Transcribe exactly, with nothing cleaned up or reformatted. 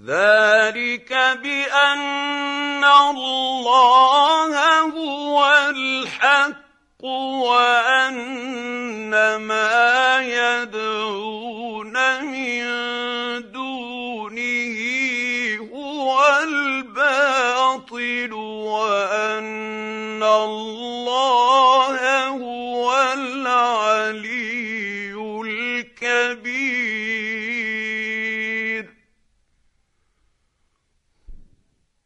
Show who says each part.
Speaker 1: ذلك بأن الله هو الحق وأن ما يدعون